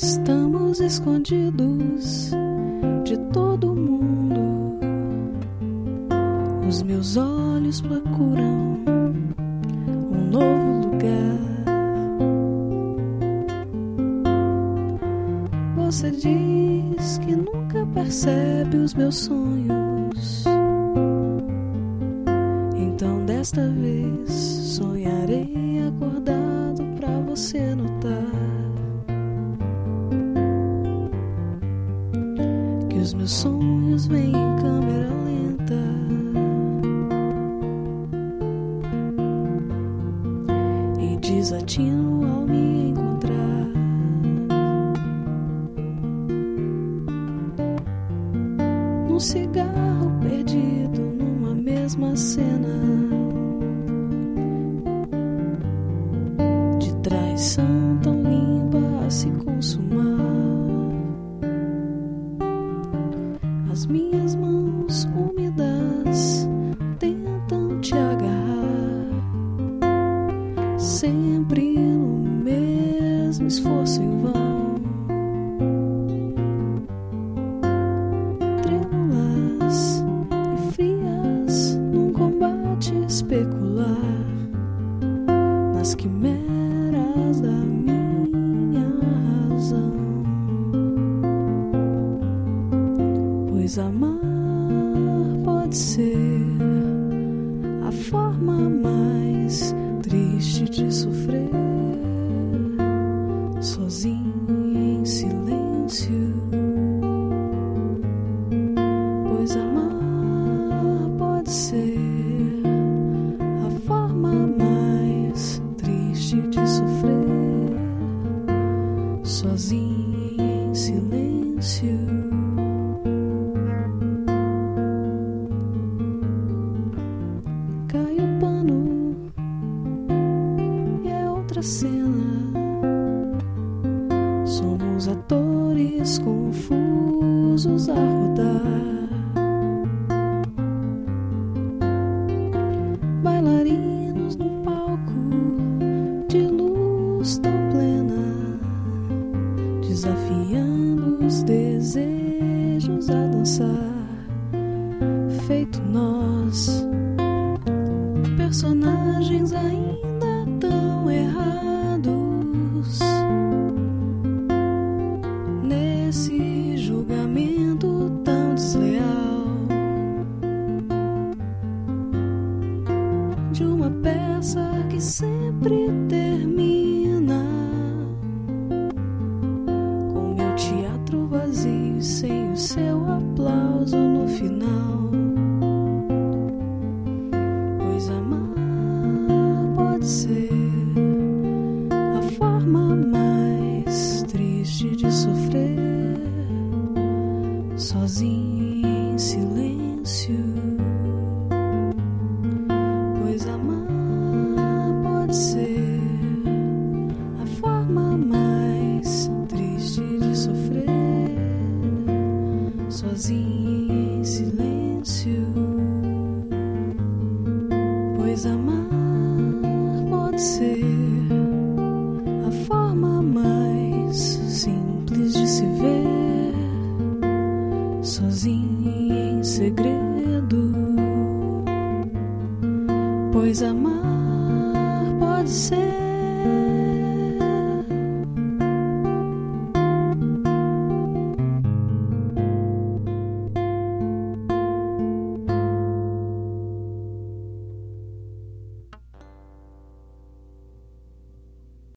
Estamos escondidos de todo mundo. Os meus olhos procuram um novo lugar. Você diz que nunca percebe os meus sonhos. Então desta vez sonharei acordado pra você notar que os meus sonhos vêm em câmera lenta. E desatino ao me encontrar. Num cigarro perdido numa mesma cena de traição tão limpa a se consumar. As minhas mãos úmidas tentam te agarrar, sempre no mesmo esforço em vão. Trêmulas e frias num combate especular nas quimeras da minha razão. Pois amar pode ser a forma mais triste de sofrer, sozinho em silêncio. Pois amar pode ser a forma mais triste de sofrer, sozinho em silêncio. Cai o pano e é outra cena. Somos atores confusos a rodar, bailarinos num palco de luz tão plena, desafiando os desejos a dançar, feito nós, personagens ainda tão errados nesse julgamento tão desleal de uma peça que sempre termina com meu teatro vazio sem o seu aplauso no final. Pois amar pode ser a forma mais triste de sofrer, sozinho em silêncio. Pois amar pode ser a forma mais triste de sofrer, sozinho em silêncio. Pois amar pode ser a forma mais simples de se ver, sozinho em segredo. Pois amar pode ser